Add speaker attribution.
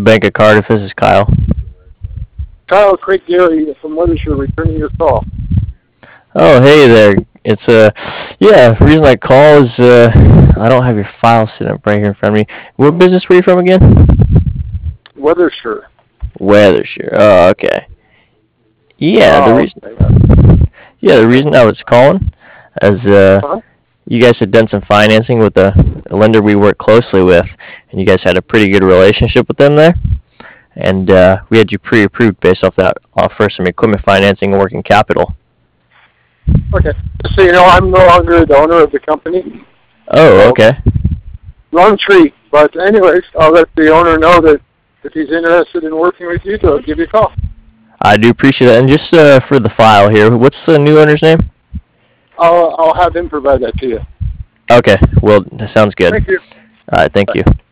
Speaker 1: Bank of Cardiff. This is Kyle.
Speaker 2: Kyle, Craig Gary from Weathersfield returning your call.
Speaker 1: Oh, hey there. It's yeah. The reason I call is I don't have your file sitting up right here in front of me. What business were you from again?
Speaker 2: Weathersfield.
Speaker 1: Weathershire. Oh, okay. Yeah, the reason.
Speaker 2: Okay.
Speaker 1: Yeah, the reason I was calling is
Speaker 2: Huh?
Speaker 1: you guys had done some financing with a lender we work closely with, and you guys had a pretty good relationship with them there. And we had you pre-approved based off that offer some equipment financing and working capital.
Speaker 2: Okay. Just so you know, I'm no longer the owner of the company.
Speaker 1: Oh,
Speaker 2: So,
Speaker 1: okay.
Speaker 2: wrong tree. But anyways, I'll let the owner know that if he's interested in working with you, to give you a call.
Speaker 1: I do appreciate that. And just for the file here, what's the new owner's name?
Speaker 2: I'll have him provide that to you.
Speaker 1: Okay, well, that sounds good.
Speaker 2: Thank you.
Speaker 1: All right, thank
Speaker 2: Bye.
Speaker 1: you.